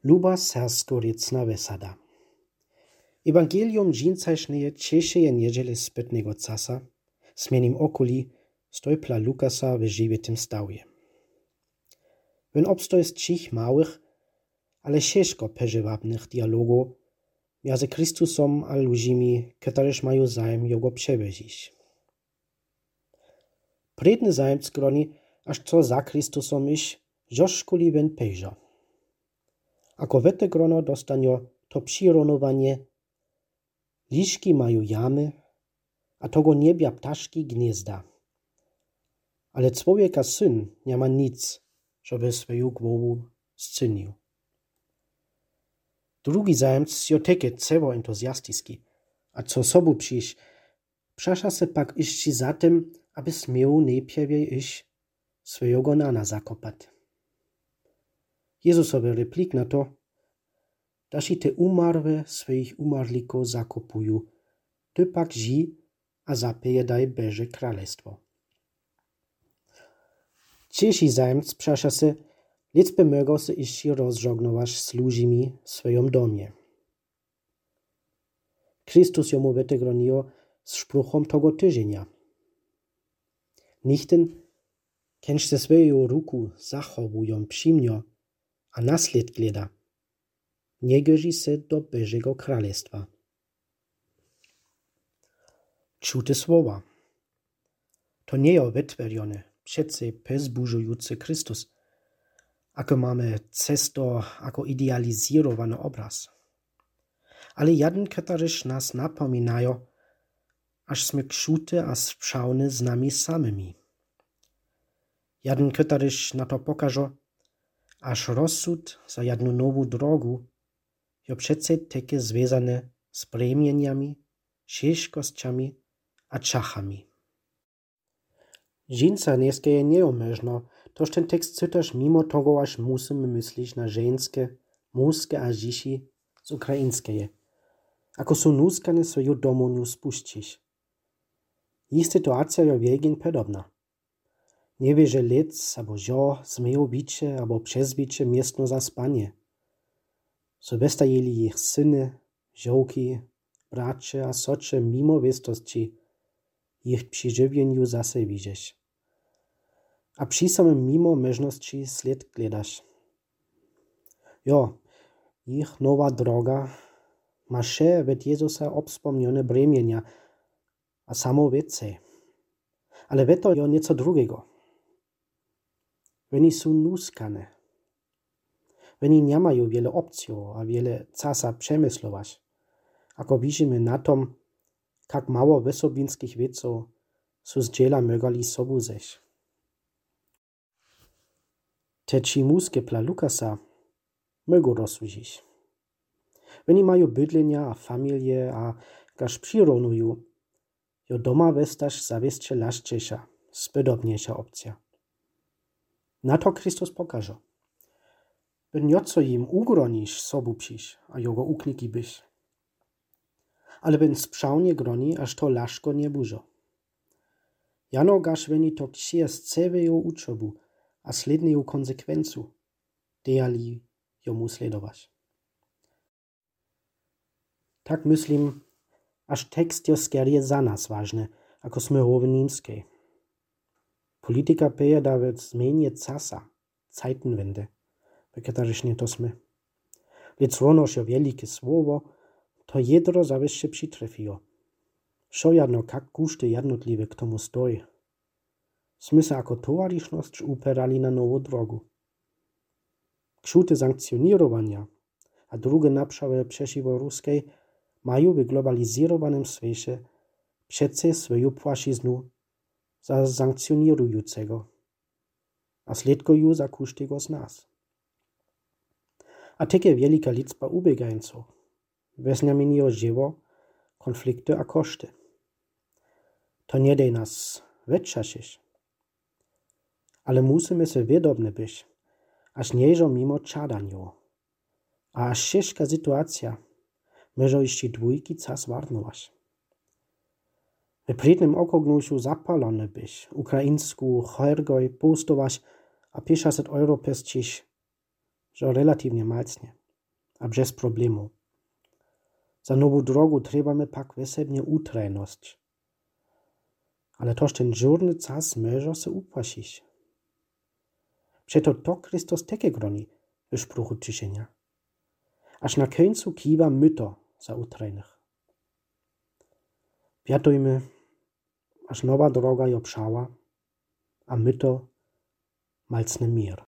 Luba serstoricna wesada. Evangelium dżincaśneje cieszeje niedziele spytnego casa, smienim okuli stojpla Lukasa w żywietym stawie. Wyn obstoj z cich małych, ale ciężko przeżywabnych dialogów między Chrystusom a ludźmi, którzy mają zajem Jego przewyzić. Predny zajemc groni, aż co za Chrystusom iść, żoszkuli wyn pejża. Ako wete grono dostanio to przyronowanie, liszki mają jamy, a togo niebia ptaszki gniezda. Ale człowieka syn nie ma nic, żeby swoją głowę scynił. Drugi zajemc jo teke ceło entuzjastyski, a co sobu przyjść, przasza se pak iść za tym, aby smiał najpierwie iść swojego nana zakopać. Jezusowy replik na to, daż i te umarłe swoich umarlików zakopują, ty pak ży, a zapieje daj Boże królestwo. Trzeci zajemc przasza se, lecby mogą se iść rozżognować z ludźmi w swoim domie. Chrystus jomu wetegronio z szpruchom tego tydzienia. Nichten, kęż se swoją ruku zachowują przyjmio, a nasled gleda, nie gorzy se do Bożego królestwa. Czute słowa. To nie jest wytwierdzony, przece pozbudzający Chrystus, ako mamy cesto jako idealizirowany obraz. Ale jeden, któryż nas napominają, aż sme krzute a sprzałne z nami samymi. Jeden, któryż na to pokaże, aż rozsud za jedną nową drogę jo przece takie związane z bremieniami, ciężkościami a czachami. Dżinca dneska je nieomeżno, toż ten tekst czytasz mimo tego, aż musimy myśleć na żeńskie, mużskie a dzieci z ukraińskie, ako są nuskane swoją domownią spuścić. Ich sytuacja je wiegin podobna. Nie wie, że lec, albo żo, zmyją bicie, albo przezbicie miestno za spanie. So westajeli ich syny, żołki, bracie a socze mimo wistości ich przyżywieniu zase widzieć. A przy samym mimo możności sled gledasz. Jo, ich nowa droga ma še wet Jezusa obspomnione bremienia, a samo więcej. Ale weto jo nieco drugiego. Oni są nuskane. Oni nie mają wiele opcji, a wiele czasu przemyslować. Ako widzimy na tom, jak mało wysobinskich wieców są z dziela mogali sobu zejść. Te trzy muskie pla Lukasa mogą rozsłużyć. Oni mają bydlenia a familie, a gaż przyronują, jo doma westaż zawieście laszczejsza, spodobniejsza opcja. Na to Chrystus pokaże. By nieco im ugronisz sobu przyjść, a jego ukniki byś. Ale ben sprzałnie groni, aż to laszko nie burzo. Jano gaż weni to ksije z ceweją uczobu, a sledneją konsekwencu, dejali jomu sledować. Tak myślim, aż tekst jo skierje za nas ważny, ako sme rowenimskiej. Polityka peje nawet zmienię casa, Zeitenwende, by któryż nie to sme. Lecz ronoż jo wielkie słowo, to jedro zawsze przytrefiło. Szo jedno, jak kuszty jednotliwe k tomu stoi. Sme se jako towarzyszność uperali na nową drogę. Krzute sankcjonowania, a drugie napszawe przeciwko ruskiej, mają w globalizowanym świecie przece swoją płaszczyznę za sankcjonującego, a sledkują za każdego z nas. A takie wielka liczba ubiegańców weznamieniło żywo, konflikty a koszty. To nie dej nas wytrzaszyć. Ale musimy se wiadomni być, aż nieżo mimo czadaniu, a aż ciężka sytuacja może jeszcze dwójki czas warnować. W prednym okognusiu zapalony być, ukraińsku hergoj postować, a 500 euro pescić, że relatywnie malcnie. a bez problemu. Za nową drogą trebamy pak wesebnie utrajność. Ale toż ten żurny czas może se upłasić. Przeto to Chrystus takie groni w szpruchu ciszenia. Aż na końcu kiwa myto za utrajnych. Wiatujmy, aż nowa droga je obszała, a myto malcny mir.